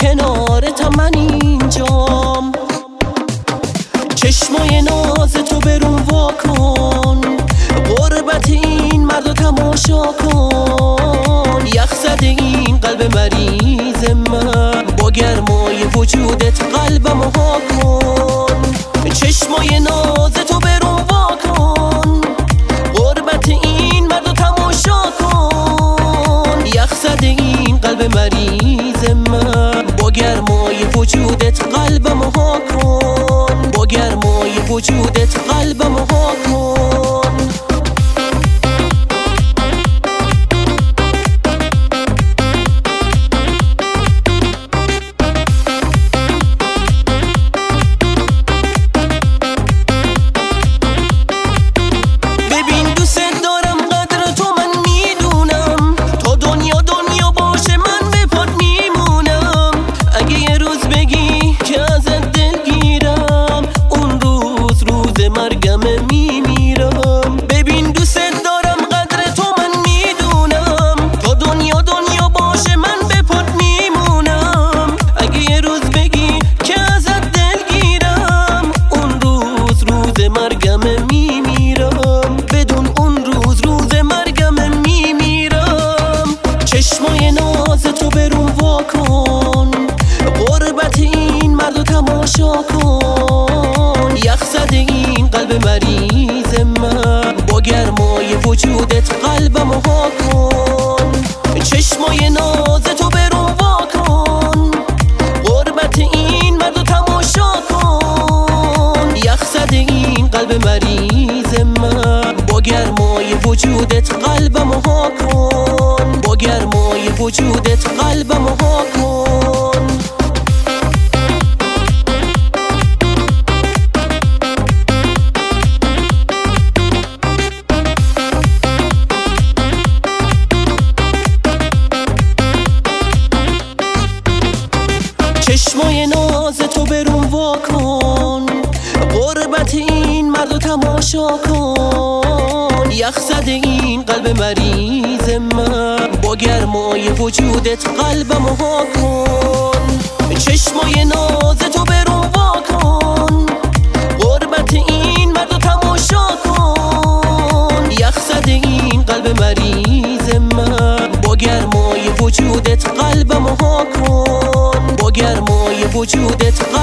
کنارتم من اینجام. چشمای ناز تو برون واکن، غربت این مرد رو تماشا کن. یخ زده این قلب مریض من، با گرمای وجودت قلبم ها کن. چشمای ناز تو برون واکن، غربت این مرد رو تماشا کن. یخ زده این قلب مریض من، با گرمای وجودت قلبم ها کن. با گرمای وجودت قلبم ها کن. چشمای ناز تو برون واکن، غربت این مرد رو تماشا کن. یخ زده این قلب مریض من، با گرمای وجودت قلبم ها کن. چشمای ناز تو برون واکن، غربت این مرد رو تماشا کن. یخ زده این قلب مریض من، با گرمای وجودت قلبم ها کن. با گرمای وجودت قلبم ها کن. چشمای ناز تو برون واکن، غربت این مرد رو تماشا کن. یخ زده این قلب مریض من، با گرمای وجودت قلبم ها کن. چشمای ناز تو برون واکن، غربت این مرد رو تماشا کن. یخ زده این قلب مریض من، با گرمای وجودت قلبم ها کن. با گرمای وجودت